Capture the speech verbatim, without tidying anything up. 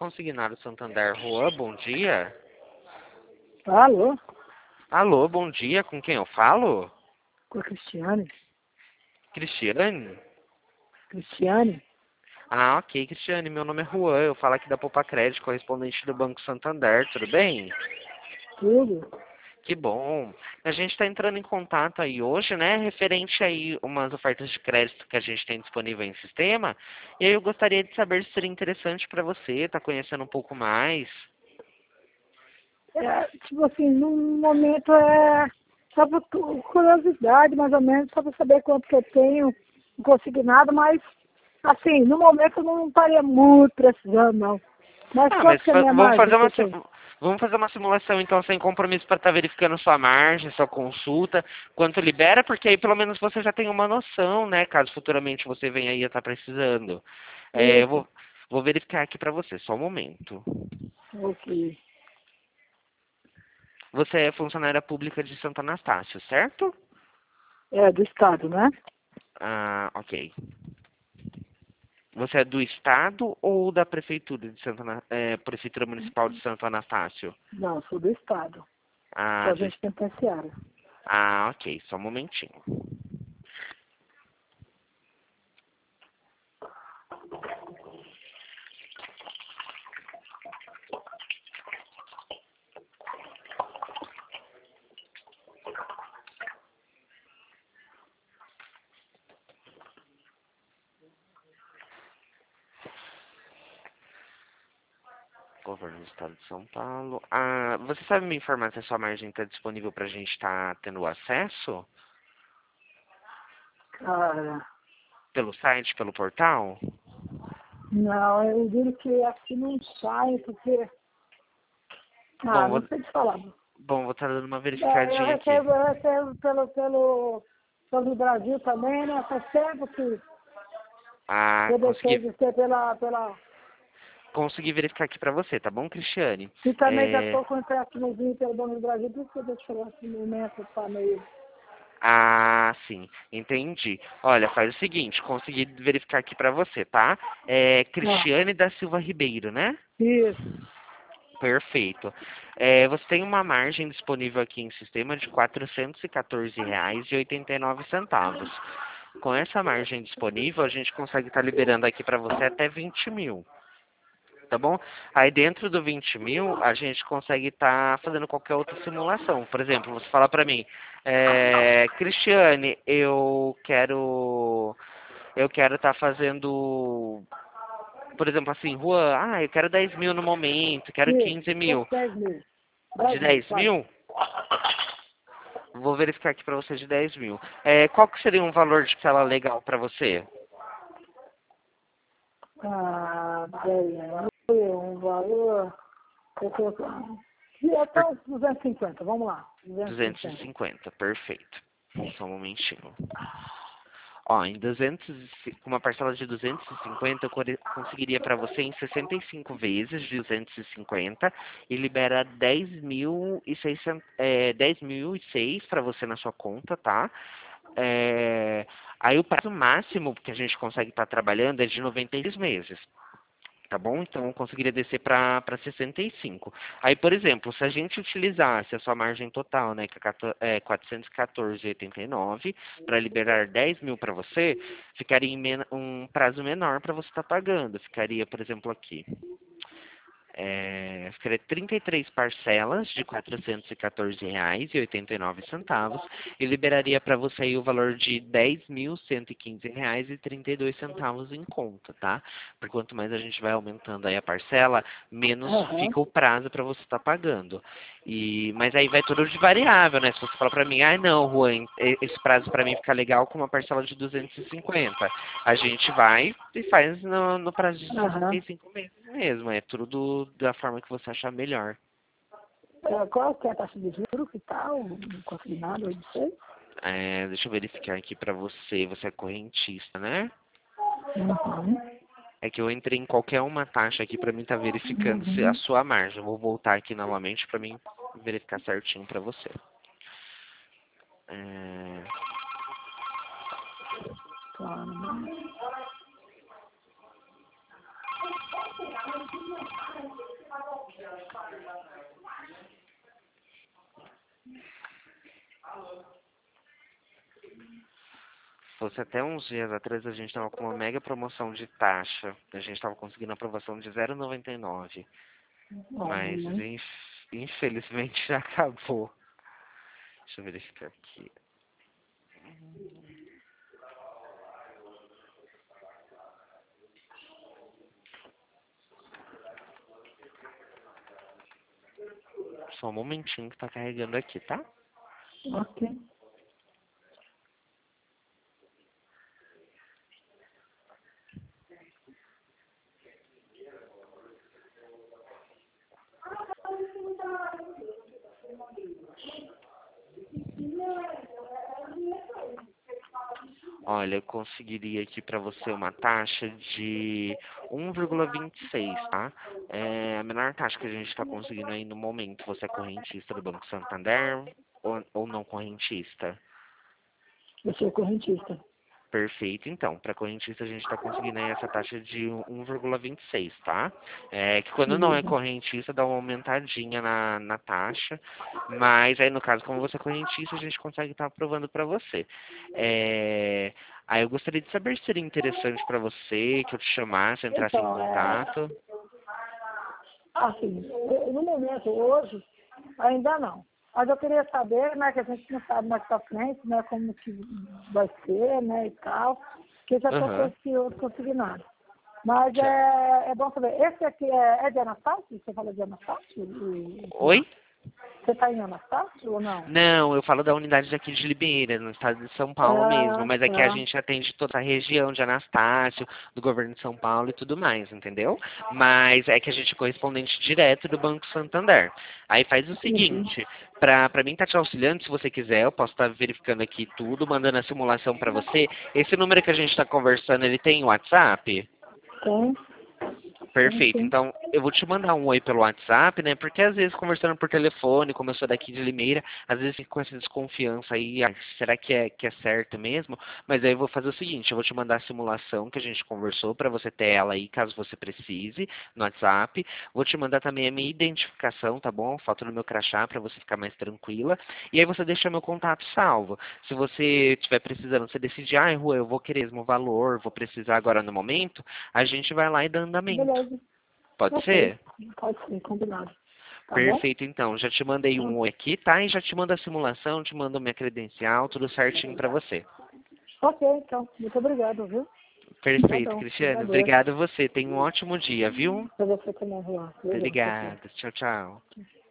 Consignado Santander, Juan, bom dia. Alô? Alô, bom dia, com quem eu falo? Com a Cristiane? Cristiane? Cristiane? Ah, ok, Cristiane, meu nome é Juan, eu falo aqui da Poupa Crédito, correspondente do Banco Santander, tudo bem? Tudo? Que bom. A gente está entrando em contato aí hoje, né, referente aí umas ofertas de crédito que a gente tem disponível em sistema, e aí eu gostaria de saber se seria interessante para você, tá conhecendo um pouco mais. É, tipo assim, no momento é só por tu- curiosidade, mais ou menos, só para saber quanto que eu tenho consignado, mas assim, no momento eu não estaria muito precisando, não. Mas Ah, quanto mas que é a fa- minha vamos margem fazer que uma eu sim- tenho? vamos fazer uma simulação então sem compromisso para estar verificando sua margem, sua consulta, quanto libera, porque aí pelo menos você já tem uma noção, né, caso futuramente você venha aí a estar precisando. É, eu Isso, vou, vou verificar aqui para você, só um momento. ok. Você é funcionária pública de Santo Anastácio, certo? É, do estado, né? Ah, ok. Você é do estado ou da prefeitura de Santo Ana- é, prefeitura municipal de Santo Anastácio? Não, sou do estado. Sou Ah, do agente est- penitenciário. ah, ok, só um momentinho. Governo do Estado de São Paulo. Ah, você sabe me informar se a sua margem está disponível para a gente estar tendo acesso? Cara, Pelo site, pelo portal? não, eu digo que aqui não sai, porque... Bom, Ah, vou, não sei te falar. bom, vou estar dando uma É, eu verificadinha aqui. recebo, eu recebo pelo, pelo, pelo Brasil também, né? Faz tempo que Ah, eu deixei consegui, de ser pela, pela... consegui verificar aqui para você, tá bom, Cristiane? E também já É, estou com empréstimozinho pelo Banco do Brasil, por isso que eu deixo falar assim, no momento, tá meio... ah, sim, entendi. Olha, faz o seguinte, consegui verificar aqui para você, tá? É Ah, Cristiane da Silva Ribeiro, né? isso. Perfeito. É, você tem uma margem disponível aqui em sistema de quatrocentos e quatorze reais e oitenta e nove centavos. Com essa margem disponível, a gente consegue estar liberando aqui para você até vinte mil, tá bom? Aí dentro do vinte mil, a gente consegue estar fazendo qualquer outra simulação. Por exemplo, você fala para mim, é, Cristiane, eu quero eu quero estar fazendo, por exemplo, assim, Juan, ah, eu quero dez mil no momento, quero Isso, quinze fosse mil. dez mil. De dez mil, dez vai. mil? Vou verificar aqui para você de dez mil. É, qual que seria um valor de tela legal para você? Ah, dez mil, um valor... Eu tô... E até Por uns duzentos e cinquenta, vamos lá. duzentos e duzentos e cinquenta. cinquenta, perfeito. Só um momentinho. Ó, em duzentos, e ci- com uma parcela de duzentos e cinquenta, eu core- conseguiria para você em sessenta e cinco vezes de duzentos e cinquenta e libera dez mil e seiscentos, é, dez mil e seis para você na sua conta, tá? É, aí o prazo máximo que a gente consegue estar trabalhando é de noventa e seis meses. Tá bom? Então eu conseguiria descer para sessenta e cinco. Aí, por exemplo, se a gente utilizasse a sua margem total, né, que é quator- é quatrocentos e quatorze vírgula oitenta e nove, para liberar dez mil para você, ficaria em men- um prazo menor para você estar pagando. Ficaria, por exemplo, aqui. É, ficaria trinta e três parcelas de quatrocentos e quatorze reais e oitenta e nove centavos e liberaria para você aí o valor de dez mil cento e quinze reais e trinta e dois centavos em conta, tá? Porque quanto mais a gente vai aumentando aí a parcela, menos Aham. fica o prazo para você estar pagando. E, mas aí vai tudo de variável, né? Se você falar para mim, ah, não, Juan, e- esse prazo para mim fica legal com uma parcela de duzentos e cinquenta. A gente vai e faz no, no prazo de sessenta Aham. e cinco meses mesmo. É tudo da forma que você achar melhor. É, qual que é a taxa de juros que tal? Não consegui nada, eu sei. É, deixa eu verificar aqui para você. Você é correntista, né? Uhum. É que eu entrei em qualquer uma taxa aqui para mim estar verificando se a Uhum. sua margem. Eu vou voltar aqui novamente para mim verificar certinho para você. É, Claro. fosse até uns dias atrás, a gente estava com uma mega promoção de taxa. A gente estava conseguindo aprovação de zero vírgula noventa e nove. Mas, Olha, inf- infelizmente, já acabou. Deixa eu verificar aqui. Só um momentinho que tá carregando aqui, tá? ok. Olha, eu conseguiria aqui para você uma taxa de um vírgula vinte e seis, tá? É a menor taxa que a gente está conseguindo aí no momento. Você é correntista do Banco Santander ou, ou não correntista? Eu sou correntista. Perfeito, então. Para correntista a gente está conseguindo aí essa taxa de um vírgula vinte e seis, tá? É que quando não é Uhum. correntista dá uma aumentadinha na, na taxa, mas aí no caso, como você é correntista, a gente consegue estar aprovando para você. É, aí eu gostaria de saber se seria interessante para você que eu te chamasse, entrasse em Então, é, contato. assim, eu- no momento, hoje, ainda não. Mas eu queria saber, né, que a gente não sabe mais pra frente, né, como que vai ser, né, e tal, que já estou com Aham. esse outro consignado. Mas Já. é, é bom saber, esse aqui é, é de Anastácio? Você fala de Anastácio? E- Oi? Você está em Anastácio ou não? Não, eu falo da unidade daqui de Limeira, no estado de São Paulo mesmo, Ah, mas aqui a tá. gente atende toda a região de Anastácio, do governo de São Paulo e tudo mais, entendeu? Mas é que a gente é correspondente direto do Banco Santander. Aí faz o Uhum. seguinte, pra, pra mim estar te auxiliando, se você quiser, eu posso estar verificando aqui tudo, mandando a simulação pra você. Esse número que a gente está conversando, ele tem WhatsApp? Tem, tem Perfeito. sim. Então, eu vou te mandar um oi pelo WhatsApp, né? Porque às vezes conversando por telefone, como eu sou daqui de Limeira, às vezes fico com essa desconfiança aí, ah, será que é, que é certo mesmo? Mas aí eu vou fazer o seguinte, eu vou te mandar a simulação que a gente conversou para você ter ela aí, caso você precise, no WhatsApp. Vou te mandar também a minha identificação, tá bom? Foto no meu crachá para você ficar mais tranquila. E aí você deixa meu contato salvo. Se você estiver precisando, você decidir, ah, Rua, eu vou querer mesmo valor, vou precisar agora no momento, a gente vai lá e dá andamento. Beleza. Pode Ok. ser? Pode ser, combinado. Tá bom? Perfeito, então. Já te mandei Então, um oi aqui, tá? E já te mando a simulação, te mando minha credencial, tudo certinho pra você. ok, então. Muito obrigado, viu? Perfeito, Obrigadão. Cristiano. Agradeço. Obrigado a você. Tenha um ótimo dia, viu? Pra você também, Juan. Obrigado. Tchau, tchau. Obrigado. Tchau, tchau.